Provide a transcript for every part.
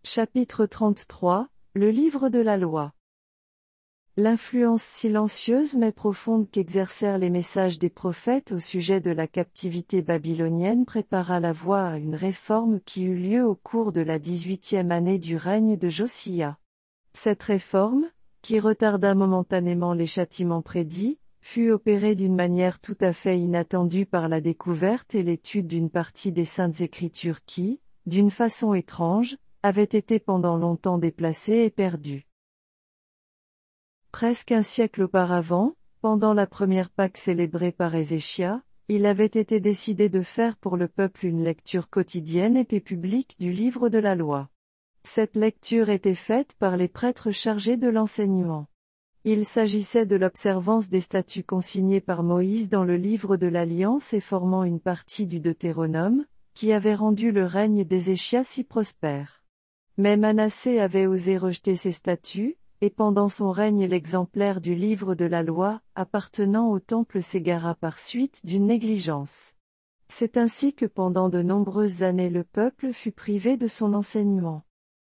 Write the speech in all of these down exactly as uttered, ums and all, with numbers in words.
Chapitre trente-trois, le livre de la loi. L'influence silencieuse mais profonde qu'exercèrent les messages des prophètes au sujet de la captivité babylonienne prépara la voie à une réforme qui eut lieu au cours de la dix-huitième année du règne de Josia. Cette réforme, qui retarda momentanément les châtiments prédits, fut opérée d'une manière tout à fait inattendue par la découverte et l'étude d'une partie des Saintes Écritures qui, d'une façon étrange, avaient été pendant longtemps déplacées et perdues. Presque un siècle auparavant, pendant la première Pâque célébrée par Ézéchias, il avait été décidé de faire pour le peuple une lecture quotidienne et publique du livre de la loi. Cette lecture était faite par les prêtres chargés de l'enseignement. Il s'agissait de l'observance des statuts consignés par Moïse dans le livre de l'Alliance et formant une partie du Deutéronome, qui avait rendu le règne d'Ézéchias si prospère. Mais Manassé avait osé rejeter ces statuts, et pendant son règne l'exemplaire du livre de la loi, appartenant au temple s'égara par suite d'une négligence. C'est ainsi que pendant de nombreuses années le peuple fut privé de son enseignement.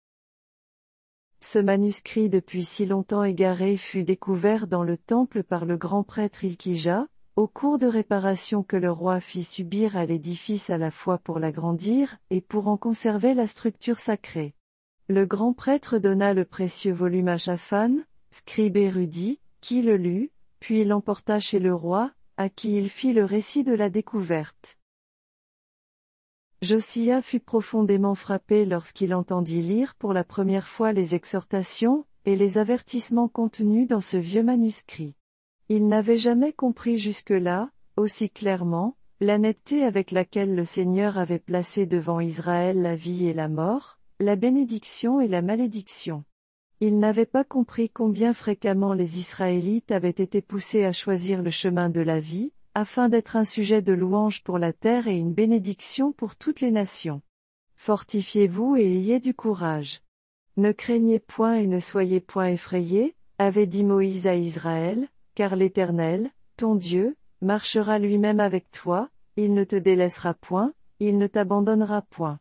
Ce manuscrit depuis si longtemps égaré fut découvert dans le temple par le grand prêtre Hilkija, au cours de réparations que le roi fit subir à l'édifice à la fois pour l'agrandir et pour en conserver la structure sacrée. Le grand prêtre donna le précieux volume à Shaphan, scribe érudit, qui le lut, puis l'emporta chez le roi, à qui il fit le récit de la découverte. Josia fut profondément frappé lorsqu'il entendit lire pour la première fois les exhortations et les avertissements contenus dans ce vieux manuscrit. Il n'avait jamais compris jusque-là, aussi clairement, la netteté avec laquelle le Seigneur avait placé devant Israël la vie et la mort, la bénédiction et la malédiction. Il n'avait pas compris combien fréquemment les Israélites avaient été poussés à choisir le chemin de la vie, afin d'être un sujet de louange pour la terre et une bénédiction pour toutes les nations. Fortifiez-vous et ayez du courage. Ne craignez point et ne soyez point effrayés, avait dit Moïse à Israël, car l'Éternel, ton Dieu, marchera lui-même avec toi, il ne te délaissera point, il ne t'abandonnera point.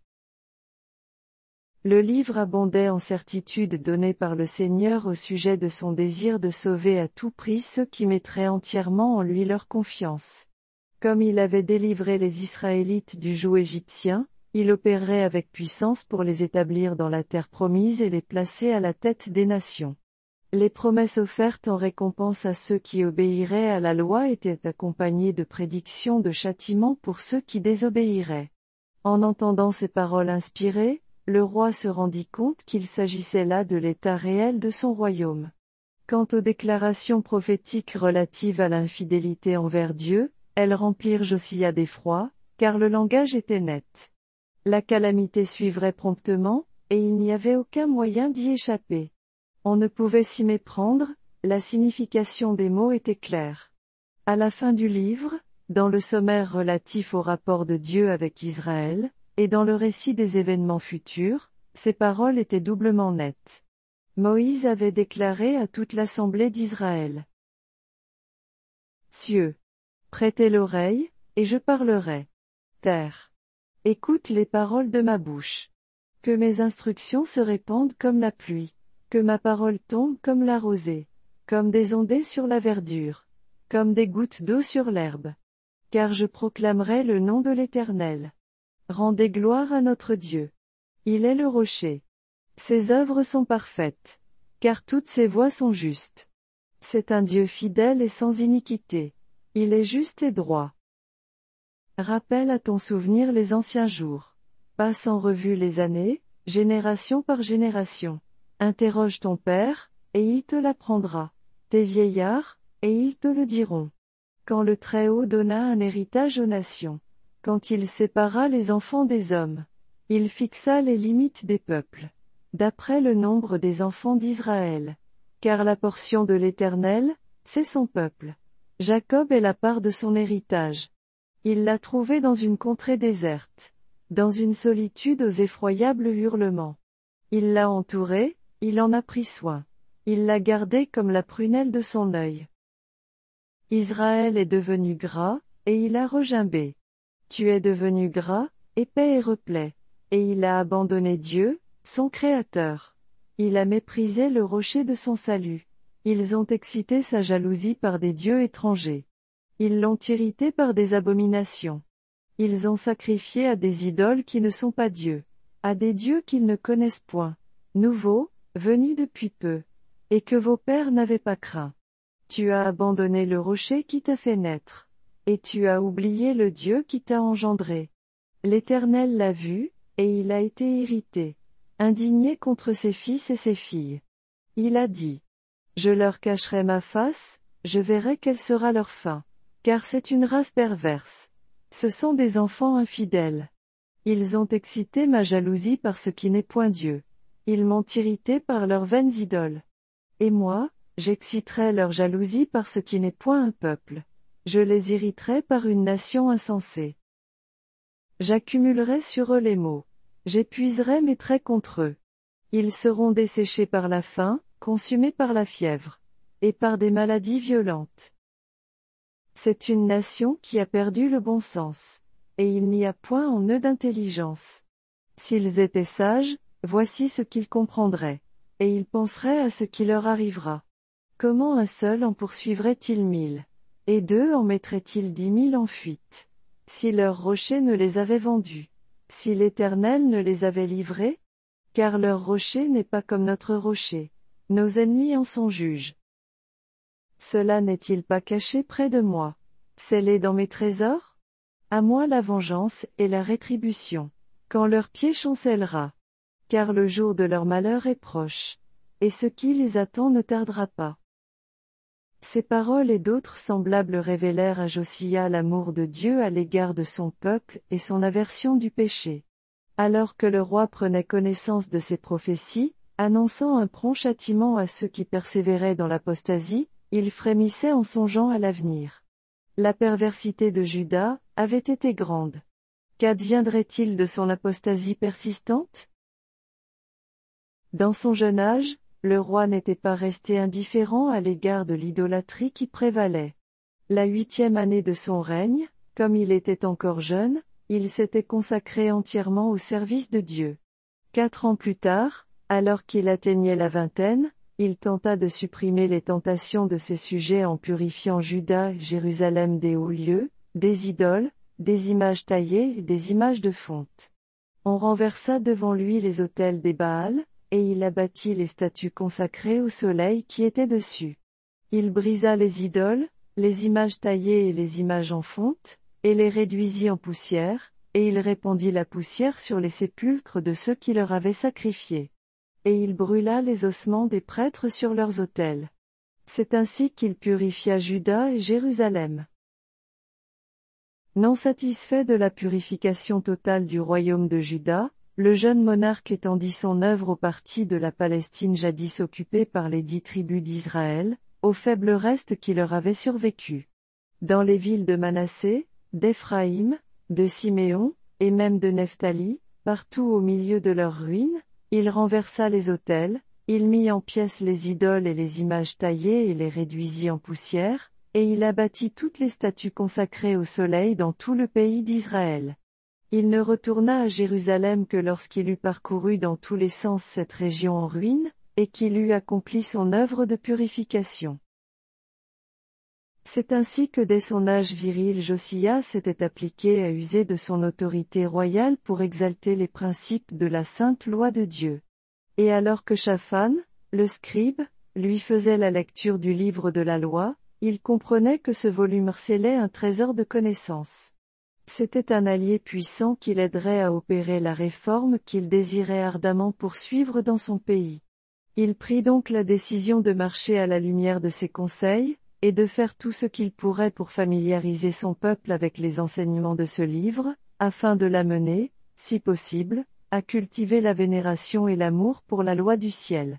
Le livre abondait en certitudes données par le Seigneur au sujet de son désir de sauver à tout prix ceux qui mettraient entièrement en lui leur confiance. Comme il avait délivré les Israélites du joug égyptien, il opérait avec puissance pour les établir dans la terre promise et les placer à la tête des nations. Les promesses offertes en récompense à ceux qui obéiraient à la loi étaient accompagnées de prédictions de châtiment pour ceux qui désobéiraient. En entendant ces paroles inspirées, le roi se rendit compte qu'il s'agissait là de l'état réel de son royaume. Quant aux déclarations prophétiques relatives à l'infidélité envers Dieu, elles remplirent Josia d'effroi, car le langage était net. La calamité suivrait promptement, et il n'y avait aucun moyen d'y échapper. On ne pouvait s'y méprendre, la signification des mots était claire. À la fin du livre, dans le sommaire relatif au rapport de Dieu avec Israël, et dans le récit des événements futurs, ces paroles étaient doublement nettes. Moïse avait déclaré à toute l'assemblée d'Israël. Cieux, prêtez l'oreille, et je parlerai. Terre, écoute les paroles de ma bouche. Que mes instructions se répandent comme la pluie, que ma parole tombe comme la rosée, comme des ondées sur la verdure, comme des gouttes d'eau sur l'herbe. Car je proclamerai le nom de l'Éternel. Rendez gloire à notre Dieu. Il est le rocher. Ses œuvres sont parfaites, car toutes ses voies sont justes. C'est un Dieu fidèle et sans iniquité. Il est juste et droit. Rappelle à ton souvenir les anciens jours. Passe en revue les années, génération par génération. Interroge ton père, et il te l'apprendra. Tes vieillards, et ils te le diront. Quand le Très-Haut donna un héritage aux nations. Quand il sépara les enfants des hommes, il fixa les limites des peuples, d'après le nombre des enfants d'Israël. Car la portion de l'Éternel, c'est son peuple. Jacob est la part de son héritage. Il l'a trouvé dans une contrée déserte, dans une solitude aux effroyables hurlements. Il l'a entouré, il en a pris soin. Il l'a gardé comme la prunelle de son œil. Israël est devenu gras, et il a regimbé. Tu es devenu gras, épais et replet. Et il a abandonné Dieu, son Créateur. Il a méprisé le rocher de son salut. Ils ont excité sa jalousie par des dieux étrangers. Ils l'ont irrité par des abominations. Ils ont sacrifié à des idoles qui ne sont pas dieux, à des dieux qu'ils ne connaissent point, nouveaux, venus depuis peu, et que vos pères n'avaient pas craint. Tu as abandonné le rocher qui t'a fait naître, et tu as oublié le Dieu qui t'a engendré. L'Éternel l'a vu, et il a été irrité, indigné contre ses fils et ses filles. Il a dit: Je leur cacherai ma face, je verrai quelle sera leur fin, car c'est une race perverse. Ce sont des enfants infidèles. Ils ont excité ma jalousie par ce qui n'est point Dieu. Ils m'ont irrité par leurs vaines idoles. Et moi, j'exciterai leur jalousie par ce qui n'est point un peuple. Je les irriterai par une nation insensée. J'accumulerai sur eux les maux. J'épuiserai mes traits contre eux. Ils seront desséchés par la faim, consumés par la fièvre, et par des maladies violentes. C'est une nation qui a perdu le bon sens, et il n'y a point en eux d'intelligence. S'ils étaient sages, voici ce qu'ils comprendraient, et ils penseraient à ce qui leur arrivera. Comment un seul en poursuivrait-il mille, et deux en mettraient-ils dix mille en fuite, si leur rocher ne les avait vendus, si l'Éternel ne les avait livrés? Car leur rocher n'est pas comme notre rocher, nos ennemis en sont juges. Cela n'est-il pas caché près de moi, scellé dans mes trésors? À moi la vengeance et la rétribution, quand leur pied chancellera. Car le jour de leur malheur est proche, et ce qui les attend ne tardera pas. Ces paroles et d'autres semblables révélèrent à Josia l'amour de Dieu à l'égard de son peuple et son aversion du péché. Alors que le roi prenait connaissance de ces prophéties, annonçant un prompt châtiment à ceux qui persévéraient dans l'apostasie, il frémissait en songeant à l'avenir. La perversité de Juda avait été grande. Qu'adviendrait-il de son apostasie persistante? Dans son jeune âge, le roi n'était pas resté indifférent à l'égard de l'idolâtrie qui prévalait. La huitième année de son règne, comme il était encore jeune, il s'était consacré entièrement au service de Dieu. Quatre ans plus tard, alors qu'il atteignait la vingtaine, il tenta de supprimer les tentations de ses sujets en purifiant Juda et Jérusalem des hauts lieux, des idoles, des images taillées et des images de fonte. On renversa devant lui les autels des Baals, et il abattit les statues consacrées au soleil qui étaient dessus. Il brisa les idoles, les images taillées et les images en fonte, et les réduisit en poussière, et il répandit la poussière sur les sépulcres de ceux qui leur avaient sacrifié. Et il brûla les ossements des prêtres sur leurs autels. C'est ainsi qu'il purifia Juda et Jérusalem. Non satisfait de la purification totale du royaume de Juda, le jeune monarque étendit son œuvre au parti de la Palestine jadis occupée par les dix tribus d'Israël, au faible reste qui leur avait survécu. Dans les villes de Manassé, d'Éphraïm, de Siméon, et même de Nephtali, partout au milieu de leurs ruines, il renversa les autels, il mit en pièces les idoles et les images taillées et les réduisit en poussière, et il abattit toutes les statues consacrées au soleil dans tout le pays d'Israël. Il ne retourna à Jérusalem que lorsqu'il eut parcouru dans tous les sens cette région en ruine, et qu'il eut accompli son œuvre de purification. C'est ainsi que dès son âge viril Josia s'était appliqué à user de son autorité royale pour exalter les principes de la sainte loi de Dieu. Et alors que Shaphan, le scribe, lui faisait la lecture du livre de la loi, il comprenait que ce volume scellait un trésor de connaissances. C'était un allié puissant qui l'aiderait à opérer la réforme qu'il désirait ardemment poursuivre dans son pays. Il prit donc la décision de marcher à la lumière de ses conseils, et de faire tout ce qu'il pourrait pour familiariser son peuple avec les enseignements de ce livre, afin de l'amener, si possible, à cultiver la vénération et l'amour pour la loi du ciel.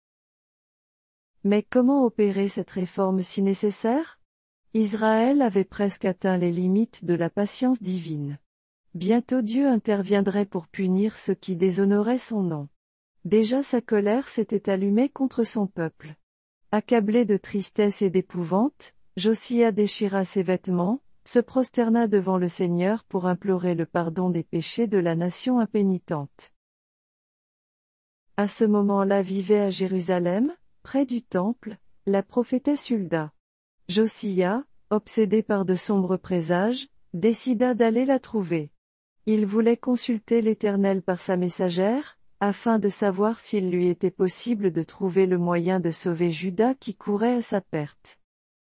Mais comment opérer cette réforme si nécessaire? Israël avait presque atteint les limites de la patience divine. Bientôt Dieu interviendrait pour punir ceux qui déshonoraient son nom. Déjà sa colère s'était allumée contre son peuple. Accablé de tristesse et d'épouvante, Josia déchira ses vêtements, se prosterna devant le Seigneur pour implorer le pardon des péchés de la nation impénitente. À ce moment-là vivait à Jérusalem, près du temple, la prophétesse Hulda. Josia, obsédé par de sombres présages, décida d'aller la trouver. Il voulait consulter l'Éternel par sa messagère, afin de savoir s'il lui était possible de trouver le moyen de sauver Juda qui courait à sa perte.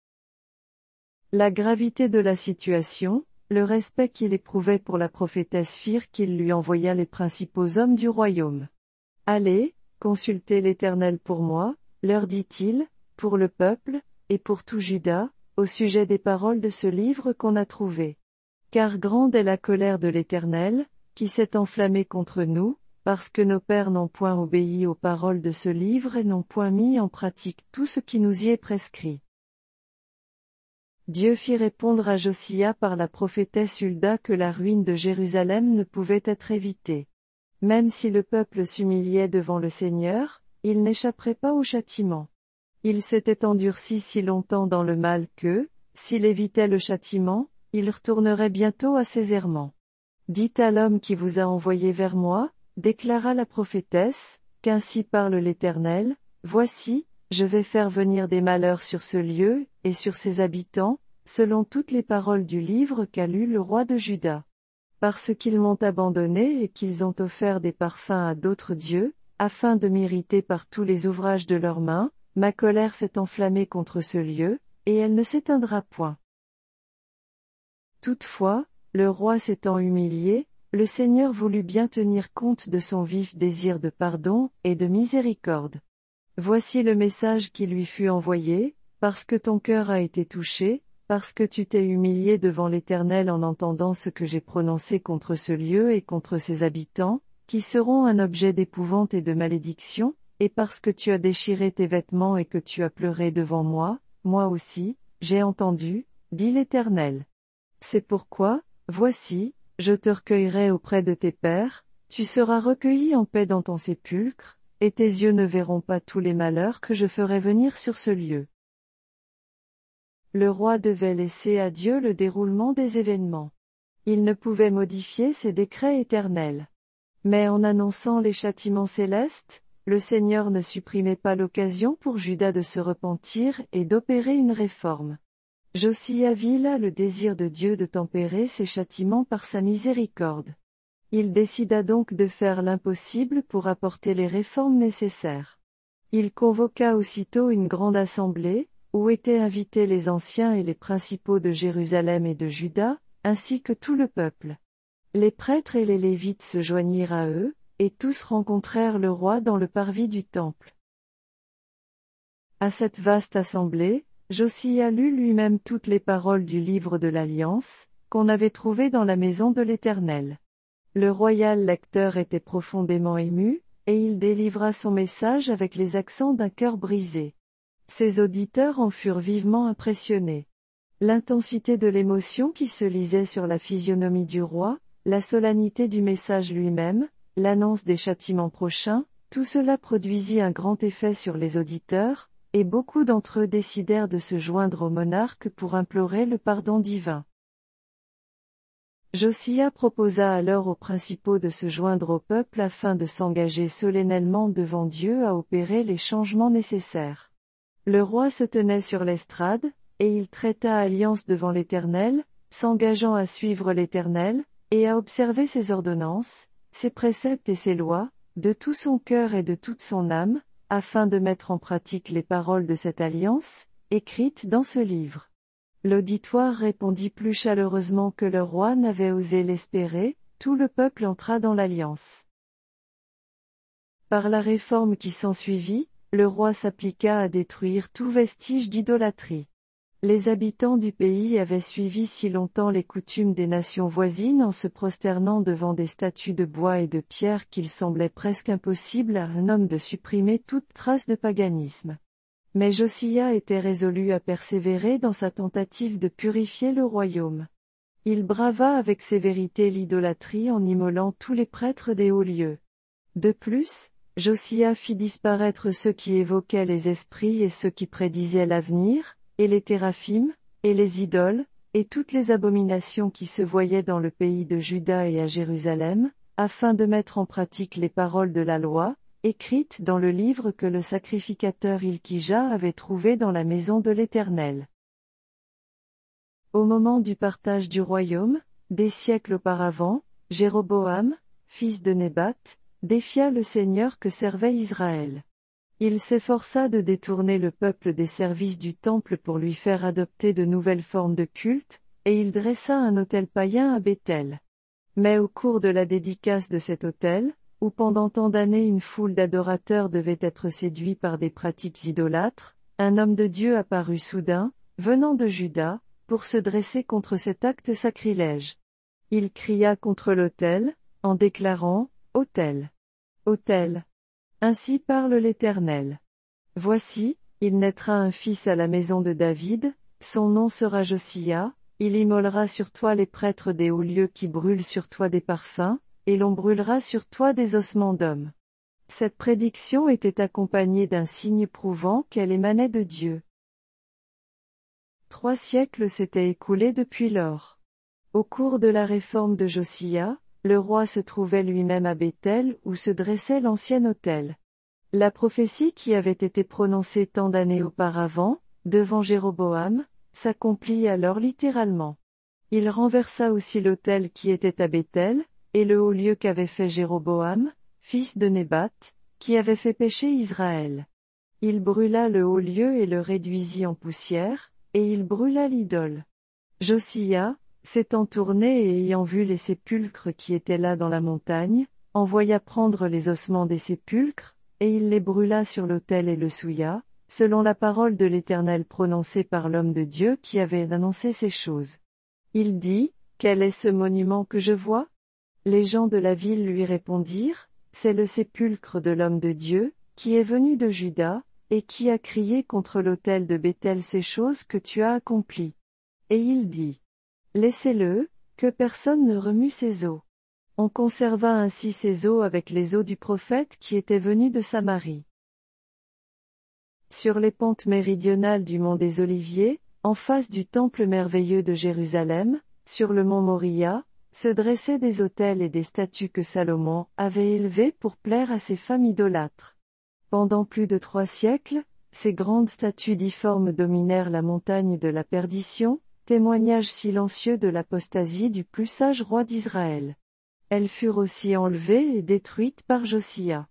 La gravité de la situation, le respect qu'il éprouvait pour la prophétesse firent qu'il lui envoya les principaux hommes du royaume. « Allez, consultez l'Éternel pour moi, leur dit-il, pour le peuple, et pour tout Juda, au sujet des paroles de ce livre qu'on a trouvé. Car grande est la colère de l'Éternel, qui s'est enflammée contre nous, parce que nos pères n'ont point obéi aux paroles de ce livre et n'ont point mis en pratique tout ce qui nous y est prescrit. » Dieu fit répondre à Josia par la prophétesse Hulda que la ruine de Jérusalem ne pouvait être évitée. Même si le peuple s'humiliait devant le Seigneur, il n'échapperait pas au châtiment. Il s'était endurci si longtemps dans le mal que, s'il évitait le châtiment, il retournerait bientôt à ses errements. Dites à l'homme qui vous a envoyé vers moi, déclara la prophétesse, qu'ainsi parle l'Éternel, voici, je vais faire venir des malheurs sur ce lieu, et sur ses habitants, selon toutes les paroles du livre qu'a lu le roi de Juda. Parce qu'ils m'ont abandonné et qu'ils ont offert des parfums à d'autres dieux, afin de m'irriter par tous les ouvrages de leurs mains, ma colère s'est enflammée contre ce lieu, et elle ne s'éteindra point. Toutefois, le roi s'étant humilié, le Seigneur voulut bien tenir compte de son vif désir de pardon et de miséricorde. Voici le message qui lui fut envoyé, parce que ton cœur a été touché, parce que tu t'es humilié devant l'Éternel en entendant ce que j'ai prononcé contre ce lieu et contre ses habitants, qui seront un objet d'épouvante et de malédiction, et parce que tu as déchiré tes vêtements et que tu as pleuré devant moi, moi aussi, j'ai entendu, dit l'Éternel. C'est pourquoi, voici, je te recueillerai auprès de tes pères, tu seras recueilli en paix dans ton sépulcre, et tes yeux ne verront pas tous les malheurs que je ferai venir sur ce lieu. Le roi devait laisser à Dieu le déroulement des événements. Il ne pouvait modifier ses décrets éternels. Mais en annonçant les châtiments célestes, le Seigneur ne supprimait pas l'occasion pour Juda de se repentir et d'opérer une réforme. Josia vit là le désir de Dieu de tempérer ses châtiments par sa miséricorde. Il décida donc de faire l'impossible pour apporter les réformes nécessaires. Il convoqua aussitôt une grande assemblée, où étaient invités les anciens et les principaux de Jérusalem et de Juda, ainsi que tout le peuple. Les prêtres et les Lévites se joignirent à eux, et tous rencontrèrent le roi dans le parvis du temple. À cette vaste assemblée, Josia lut lui-même toutes les paroles du livre de l'Alliance, qu'on avait trouvé dans la maison de l'Éternel. Le royal lecteur était profondément ému, et il délivra son message avec les accents d'un cœur brisé. Ses auditeurs en furent vivement impressionnés. L'intensité de l'émotion qui se lisait sur la physionomie du roi, la solennité du message lui-même, l'annonce des châtiments prochains, tout cela produisit un grand effet sur les auditeurs, et beaucoup d'entre eux décidèrent de se joindre au monarque pour implorer le pardon divin. Josia proposa alors aux principaux de se joindre au peuple afin de s'engager solennellement devant Dieu à opérer les changements nécessaires. Le roi se tenait sur l'estrade, et il traita alliance devant l'Éternel, s'engageant à suivre l'Éternel, et à observer ses ordonnances, ses préceptes et ses lois, de tout son cœur et de toute son âme, afin de mettre en pratique les paroles de cette alliance, écrites dans ce livre. L'auditoire répondit plus chaleureusement que le roi n'avait osé l'espérer, tout le peuple entra dans l'alliance. Par la réforme qui s'ensuivit, le roi s'appliqua à détruire tout vestige d'idolâtrie. Les habitants du pays avaient suivi si longtemps les coutumes des nations voisines en se prosternant devant des statues de bois et de pierre qu'il semblait presque impossible à un homme de supprimer toute trace de paganisme. Mais Josia était résolu à persévérer dans sa tentative de purifier le royaume. Il brava avec sévérité l'idolâtrie en immolant tous les prêtres des hauts lieux. De plus, Josia fit disparaître ceux qui évoquaient les esprits et ceux qui prédisaient l'avenir, et les téraphimes, et les idoles, et toutes les abominations qui se voyaient dans le pays de Juda et à Jérusalem, afin de mettre en pratique les paroles de la loi, écrite dans le livre que le sacrificateur Hilkija avait trouvé dans la maison de l'Éternel. Au moment du partage du royaume, des siècles auparavant, Jéroboam, fils de Nébat, défia le Seigneur que servait Israël. Il s'efforça de détourner le peuple des services du temple pour lui faire adopter de nouvelles formes de culte, et il dressa un autel païen à Béthel. Mais au cours de la dédicace de cet autel, où pendant tant d'années une foule d'adorateurs devait être séduits par des pratiques idolâtres, un homme de Dieu apparut soudain, venant de Juda, pour se dresser contre cet acte sacrilège. Il cria contre l'autel, en déclarant, « Autel! Autel! Ainsi parle l'Éternel. Voici, il naîtra un fils à la maison de David, son nom sera Josia, il immolera sur toi les prêtres des hauts lieux qui brûlent sur toi des parfums, et l'on brûlera sur toi des ossements d'hommes. » Cette prédiction était accompagnée d'un signe prouvant qu'elle émanait de Dieu. Trois siècles s'étaient écoulés depuis lors. Au cours de la réforme de Josia, le roi se trouvait lui-même à Béthel où se dressait l'ancien autel. La prophétie qui avait été prononcée tant d'années auparavant, devant Jéroboam, s'accomplit alors littéralement. Il renversa aussi l'autel qui était à Béthel, et le haut lieu qu'avait fait Jéroboam, fils de Nébat, qui avait fait pécher Israël. Il brûla le haut lieu et le réduisit en poussière, et il brûla l'idole. Josia, s'étant tourné et ayant vu les sépulcres qui étaient là dans la montagne, envoya prendre les ossements des sépulcres, et il les brûla sur l'autel et le souilla, selon la parole de l'Éternel prononcée par l'homme de Dieu qui avait annoncé ces choses. Il dit, « Quel est ce monument que je vois ?» Les gens de la ville lui répondirent, « C'est le sépulcre de l'homme de Dieu, qui est venu de Juda, et qui a crié contre l'autel de Béthel ces choses que tu as accomplies. » Et il dit, « Laissez-le, que personne ne remue ses os. » On conserva ainsi ces os avec les os du prophète qui était venu de Samarie. Sur les pentes méridionales du mont des Oliviers, en face du temple merveilleux de Jérusalem, sur le mont Moria, se dressaient des autels et des statues que Salomon avait élevés pour plaire à ses femmes idolâtres. Pendant plus de trois siècles, ces grandes statues difformes dominèrent la montagne de la perdition, témoignage silencieux de l'apostasie du plus sage roi d'Israël. Elles furent aussi enlevées et détruites par Josia.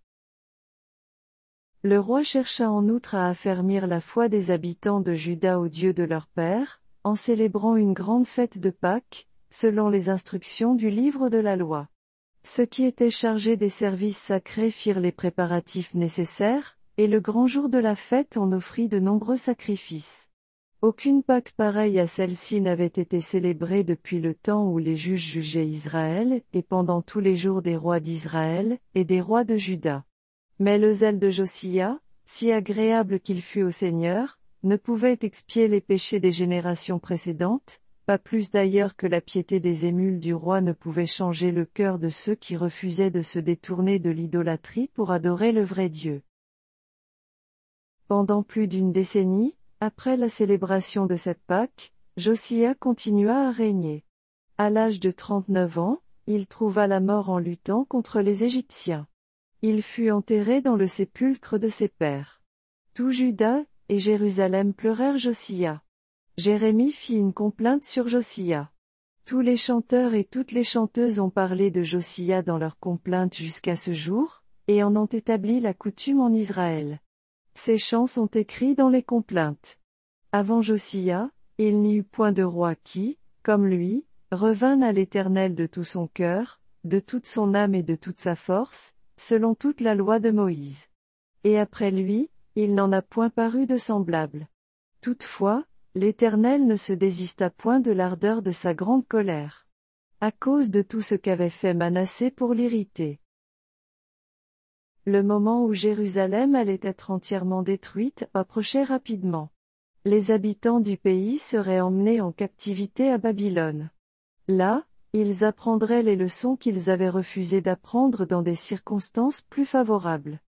Le roi chercha en outre à affermir la foi des habitants de Juda au Dieu de leur père, en célébrant une grande fête de Pâques, selon les instructions du livre de la loi. Ceux qui étaient chargés des services sacrés firent les préparatifs nécessaires, et le grand jour de la fête en offrit de nombreux sacrifices. Aucune Pâque pareille à celle-ci n'avait été célébrée depuis le temps où les juges jugeaient Israël, et pendant tous les jours des rois d'Israël, et des rois de Juda. Mais le zèle de Josia, si agréable qu'il fût au Seigneur, ne pouvait expier les péchés des générations précédentes, pas plus d'ailleurs que la piété des émules du roi ne pouvait changer le cœur de ceux qui refusaient de se détourner de l'idolâtrie pour adorer le vrai Dieu. Pendant plus d'une décennie, après la célébration de cette Pâque, Josia continua à régner. À l'âge de trente-neuf ans, il trouva la mort en luttant contre les Égyptiens. Il fut enterré dans le sépulcre de ses pères. Tout Juda et Jérusalem pleurèrent Josia. Jérémie fit une complainte sur Josia. Tous les chanteurs et toutes les chanteuses ont parlé de Josia dans leurs complaintes jusqu'à ce jour, et en ont établi la coutume en Israël. Ces chants sont écrits dans les complaintes. Avant Josia, il n'y eut point de roi qui, comme lui, revint à l'Éternel de tout son cœur, de toute son âme et de toute sa force, selon toute la loi de Moïse. Et après lui, il n'en a point paru de semblable. Toutefois, l'Éternel ne se désista point de l'ardeur de sa grande colère. À cause de tout ce qu'avait fait Manassé pour l'irriter. Le moment où Jérusalem allait être entièrement détruite approchait rapidement. Les habitants du pays seraient emmenés en captivité à Babylone. Là, ils apprendraient les leçons qu'ils avaient refusé d'apprendre dans des circonstances plus favorables.